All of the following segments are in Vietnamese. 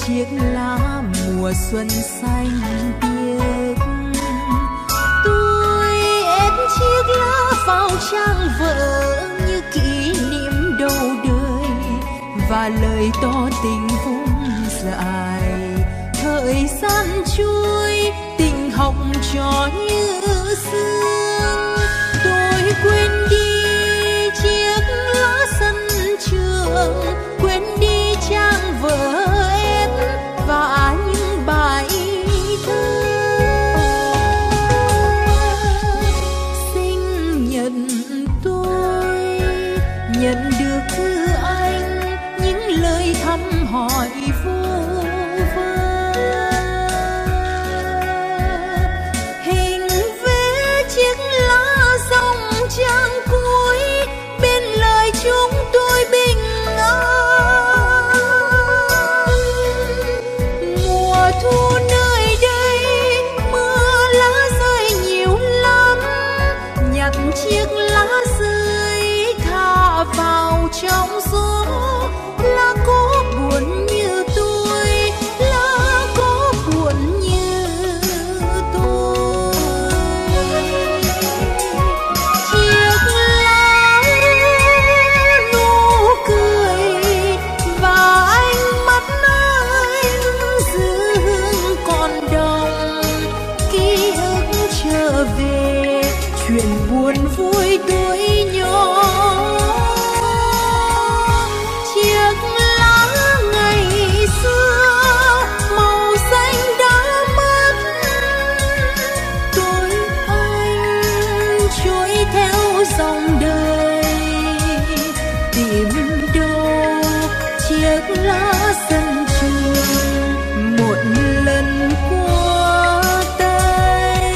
chiếc lá mùa xuân xanh biếc. Tôi ép chiếc lá vào trang vỡ như kỷ niệm đầu đời và lời tỏ tình vùng dài. Thời gian trôi tình học trò như sương, tôi quên đi chiếc lá sân trường, quên đi trang vở em và những bài thơ. Sinh nhật tôi nhận được thư anh, những lời thăm hỏi vô vơ. Hình vẽ chiếc lá dòng trang cuối, bên lời chúng tôi bình an. Mùa thu nơi đây mưa lá rơi nhiều lắm, nhặt chiếc lá rơi thả vào trong gió. Lá có buồn như tôi, lá có buồn như tôi. Chiếc lá nụ cười và ánh mắt anh giữ hương còn đồng. Ký ức trở về chuyện buồn vui tuổi nhỏ. Chiếc lá ngày xưa màu xanh đã mất, tôi anh trôi theo dòng đời tìm đâu chiếc lá sân trường một lần qua tay.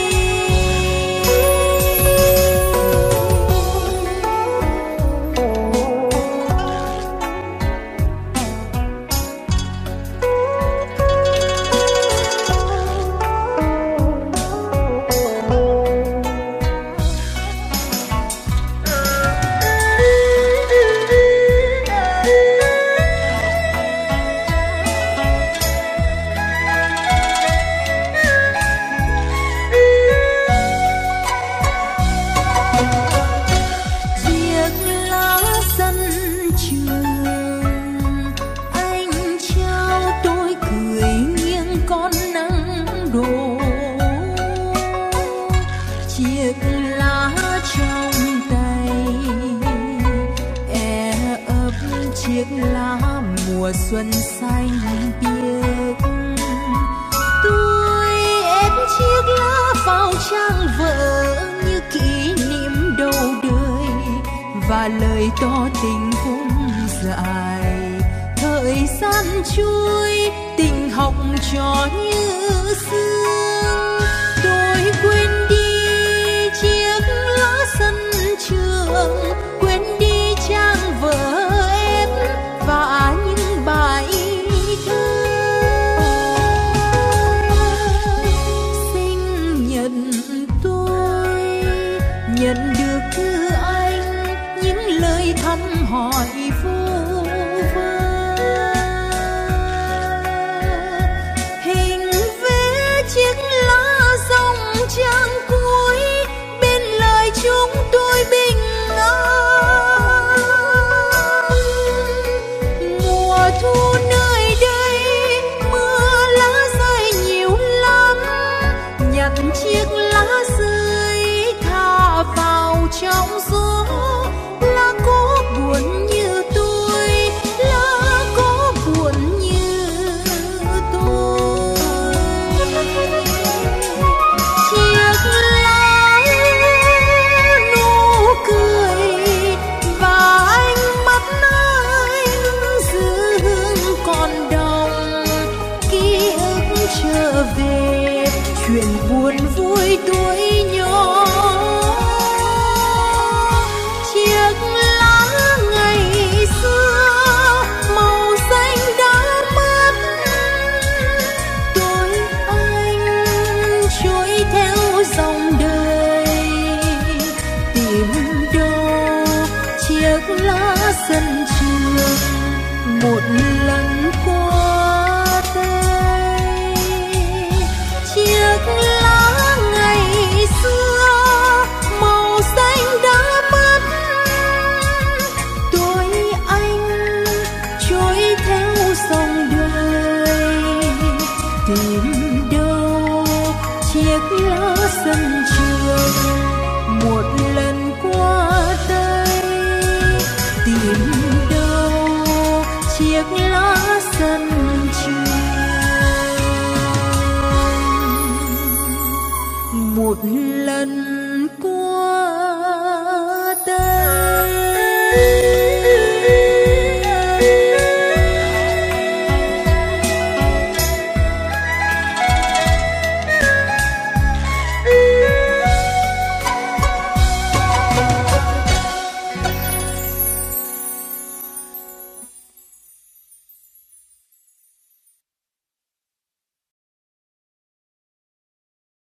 Chiếc lá sân trường anh trao tôi cười nghiêng con nắng đổ. Chiếc lá trong tay e ấp chiếc lá mùa xuân xanh biếc. Tôi ép chiếc lá vào trang vở như kỷ niệm đầu đời và lời tỏ tình vùng dài. Thời gian trôi tình học trò như sương, tôi quên đi chiếc lá sân trường, quên đi trang vở em và những bài thơ. Sinh nhật tôi nhận được thư anh, những lời thăm hỏi vô vơ. Hình vẽ chiếc lá dòng trang cuối, bên lời chúng tôi bình an. Mùa thu nơi đây mưa lá rơi nhiều lắm, nhặt chiếc lá rơi thả vào trong gió. Lá có buồn như tôi, lá có buồn như tôi. Chiếc lá nụ cười và ánh mắt anh giữ hương còn đồng. Ký ức trở về chuyện buồn vui tuổi nhỏ. Chiếc lá ngày xưa màu xanh đã mất, tôi anh trôi theo dòng đời tìm đâu chiếc lá sân trường một lần qua lần qua.